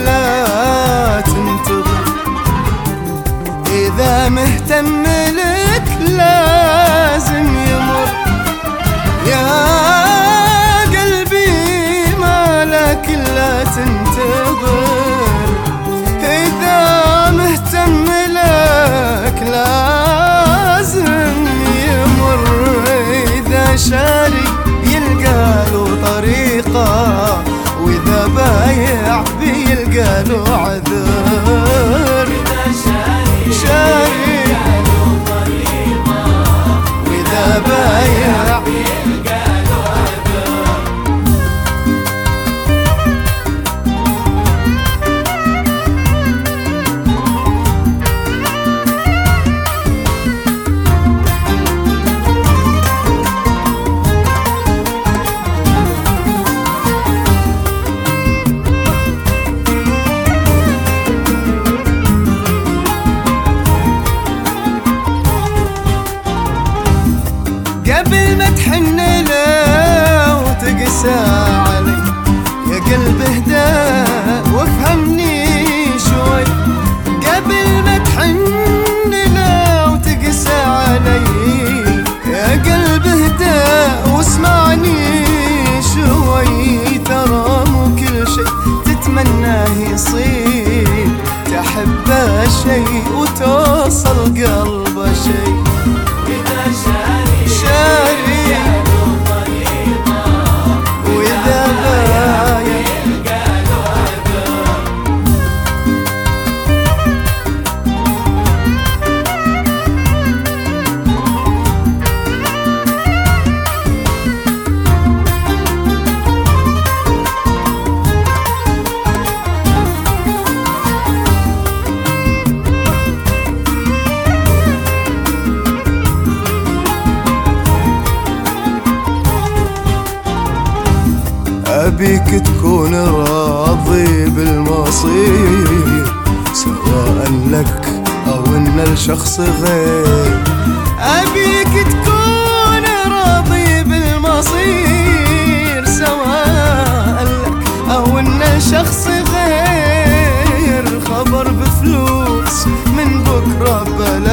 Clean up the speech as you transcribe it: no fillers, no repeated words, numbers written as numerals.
لا تنتظر. إذا مهتم لك لازم يمر، يا قلبي ما لك لا تنتظر. إذا مهتم لك لازم يمر. إذا شاري يلقى له طريقة، وإذا بايع بيلقى له عذر. شاري وإذا بايع بيلقى له عذر. قبل ما تحن له وتقسى علي يا قلب اهدى وافهمني شوي. قبل ما تحن له وتقسى علي يا قلب اهدى واسمعني شوي. ترى مو كل شي تتمناه يصير، تحبه شي وتوصل قلبه شي. شاري وإذا بايع أبيك تكون راضي بالمصير، سواء لك أو إن الشخص غير. أبيك تكون راضي بالمصير، سواء لك أو إن الشخص غير. خبر بفلوس من بكرة بلا